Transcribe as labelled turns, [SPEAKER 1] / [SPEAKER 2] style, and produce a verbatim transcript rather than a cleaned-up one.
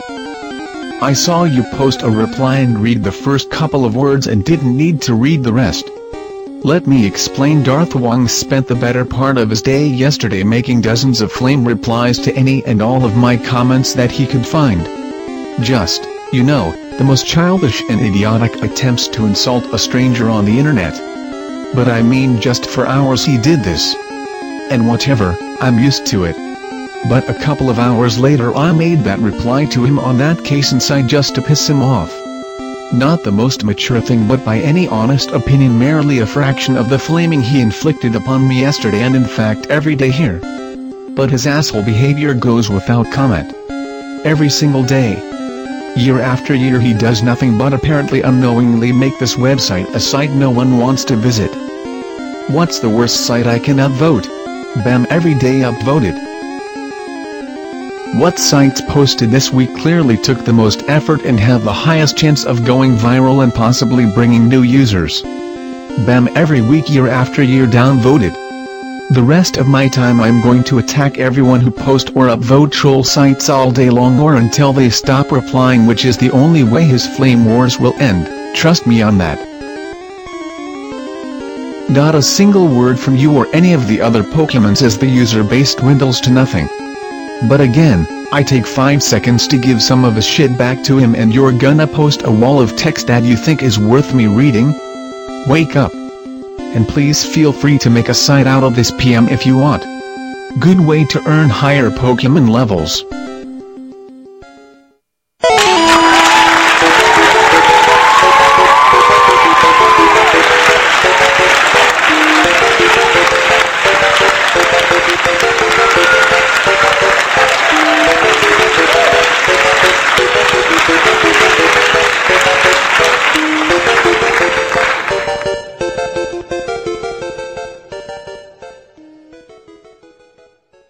[SPEAKER 1] I saw you post a reply and read the first couple of words and didn't need to read the rest. Let me explain. Darth Wong spent the better part of his day yesterday making dozens of flame replies to any and all of my comments that he could find. Just, you know, the most childish and idiotic attempts to insult a stranger on the internet. But I mean, just for hours he did this. And whatever, I'm used to it. But a couple of hours later I made that reply to him on that case inside just to piss him off. Not the most mature thing, but by any honest opinion merely a fraction of the flaming he inflicted upon me yesterday and in fact every day here. But his asshole behavior goes without comment. Every single day. Year after year he does nothing but apparently unknowingly make this website a site no one wants to visit. What's the worst site I can upvote? Bam, every day upvoted. What sites posted this week clearly took the most effort and have the highest chance of going viral and possibly bringing new users? Bam, every week year after year downvoted. The rest of my time I'm going to attack everyone who post or upvote troll sites all day long or until they stop replying, which is the only way his flame wars will end, trust me on that. Not a single word from you or any of the other Pokemons as the user base dwindles to nothing. But again, I take five seconds to give some of his shit back to him and you're gonna post a wall of text that you think is worth me reading? Wake up. And please feel free to make a site out of this P M if you want. Good way to earn higher Pokemon levels.